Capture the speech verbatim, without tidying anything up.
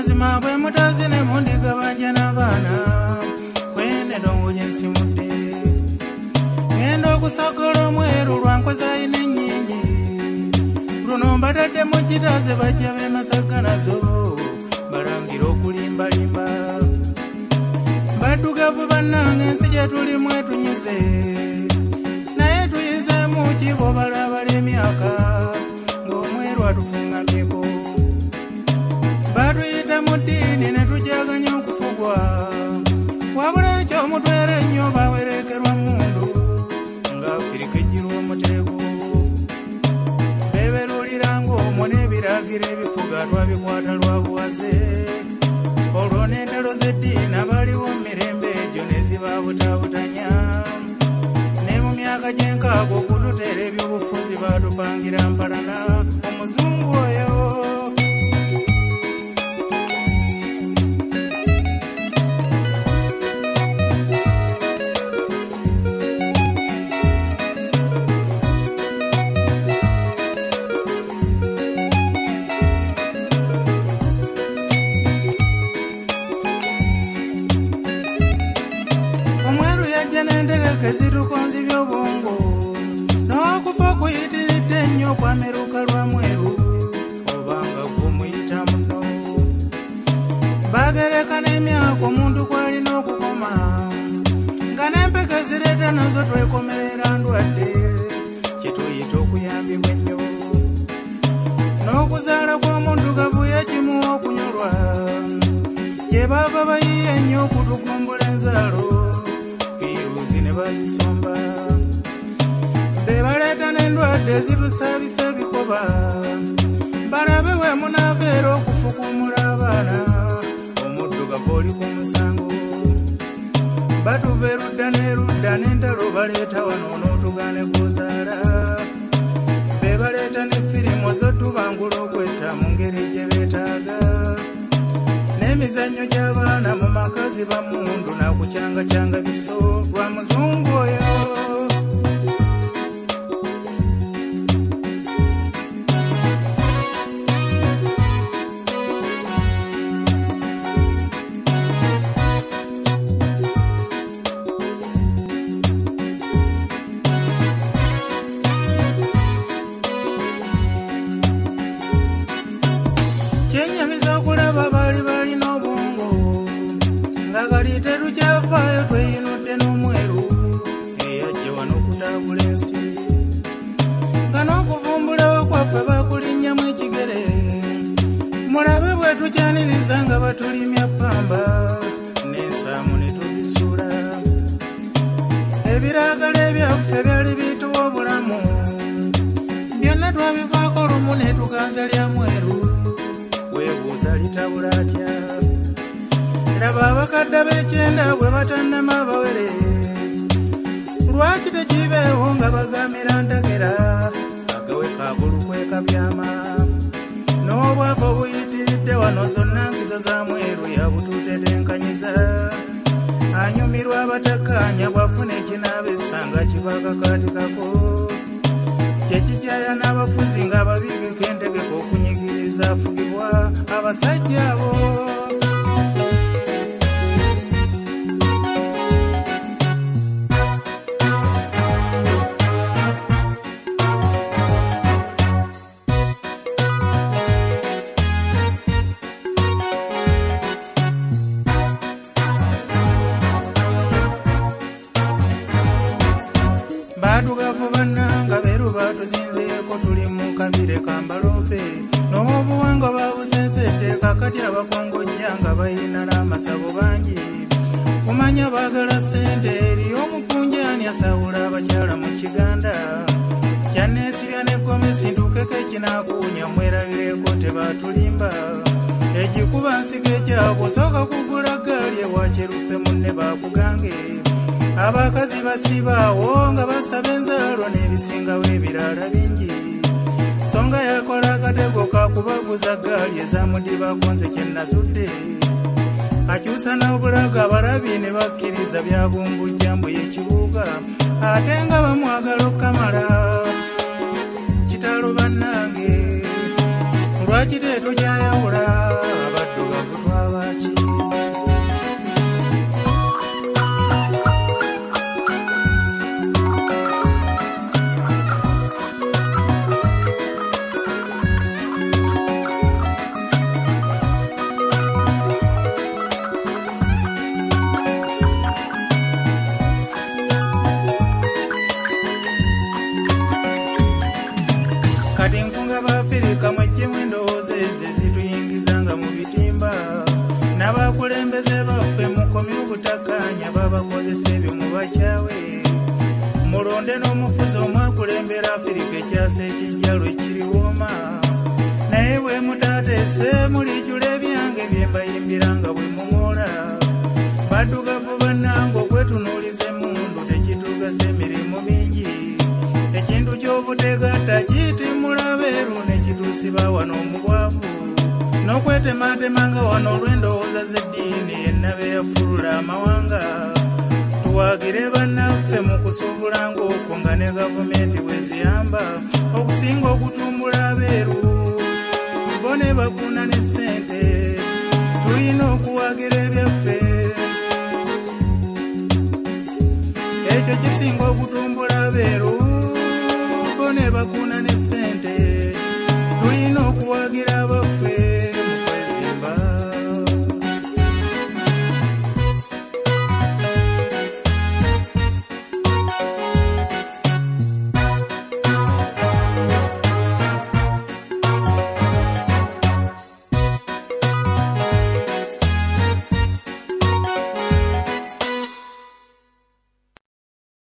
mazima bwe mutazine mundiga banja n'abaana kwene dongo jensi mudde ngendo okusakala omweru lwankoza ine ennyingi luno mbadadde mu kitaze bajja be Masaka nazo balangira okulimbalimba baddugavu bannange ensi gye tulimu etunyize naye tuyizemu kibo balabala emyaka ng'omweru atufuŋŋamyeko batuyita mu ddiini ne tujaganya okufugwa wabula ekyomutwera ennyo bawerekerwa mundu ng'Afirika ejjirwa omuteeko beeberuulira ng'omwo n'ebiragiro ebifuga twabikwata lwa buwaze olwo n'entalo z'eddiini abaliwo mu mirembe egyo ne zibaabutaabutanya ne mu myaka gy'enkaaga okututeera ebyobufuzi baatupangira mpalana omuzungu oyo ezitukonzi by'obwongo n'okufa kuyitiridde ennyo kwameruka lwa mweru obanga gumuyita muno bagereka n'emyaka omuntu kwalina okukoma nga n'empeke zireeta nazo twekomerera ndwadde kyetuyita okuyambibwa ennyo n'okuzaala kw'omuntu gavuye kimuwa okunyolwa gye bava bayiye ennyo okutukumbula enzaalo bazisomba bebaleeta n'endwadde ezitusaabisa ebikoba balabe we munaaveera okufukumula abaana omuddugavu oli ku musango batuva erudda n'erudda n'entalo baleeta wano n'otugane kuzaala bebaleeta ne firimu zotubangula okwetta mu ngeri gye beetaaga n'emizannyo gy'abaana mu makazi bamundu nakucyangacyanga biso lwa muzungu oyo kyenyamiza okulaba bali balina obwongo nga kali tetukyafaayo tweyinudde n'omweru eyajja wano okutaabula ensi nga n'okuvumbulawo kwaffe bakulinnyamu ekigere mulabe bwe tukyaniriza nga batulimya ppamba n'ensaamu ne tuzisuula ebiragala ebyaffe byali biyituwa obulamu byonna twabivaako lumu ne tuganza lya mweru weebuuza litabula atya laba abakadde b'ekyenda bwe batannama abawere lwaki tekibeewo nga bagamira ntakera agawe kaagulu kwekabyama n'obwavu obuyitiridde wano zonna nkizo za mweru yabututetenkanyiza anyumirwa abatakkaanya bw'afuna ekinaabesa nga kibaakakaatikako kyekikyaya n'abafuzi ng'ababigeko entegeko okunyigiriza afugibwa abasajja abo baddugavu bannanga beeru batuzinzeeko tuli mu kabire kambalope n'obuwangwa babusensedde kakati abakongojja nga bayina n'amasabo bangi kumanya baagala ssente eri omukunjaani asawula abakyala mu kiganda kyanneesibya n'eggomesi ntukeko ekinaakuunya mwerabireko tebatulimba ekikuba nsiko ekyabwe osooka kugula gaali ewakyeruppe munne baakugange abakazi basibaawo nga basaba enzaalo n'ebisingawo ebirala bingi songa yakola akatego kakubaguza gaali ezamudibako nze kyennazudde akyusa n'obulaga abalabi ne bakkiriza byabumbujjambu y'ekibuga ate nga bamwagala okukamala kitalo bannange lwaki teetojayawula abaddugavu bakozesa ebyo mu bakyawe mulonde n'omufuzi omwakulembera Afirika ekyasa ekijjalo ekiriwooma naye bwe mutateese mulijjula ebyange bye mbayimbira nga bwe muŋoola baddugavu bannange okwetunuuliza emmundu tekitugasa emirimu mingi ekintu ky'obutegatta kiyitimula beeru ne kituusiba wano omubwavu n'okwetematema nga wano olw'endowooza z'eddiini ennabe yafulula amawanga tuwaagire bannaffe mu kusuubula ng'okwo nga ne gavumenti bwe ziyamba okusinga okutumbula abeeru bo ne bafuna ne ssente tulina okuwaagira ebyaffe ekyo kisinga okutumbula abeeru bo ne bafuna ne ssente tulina okuwa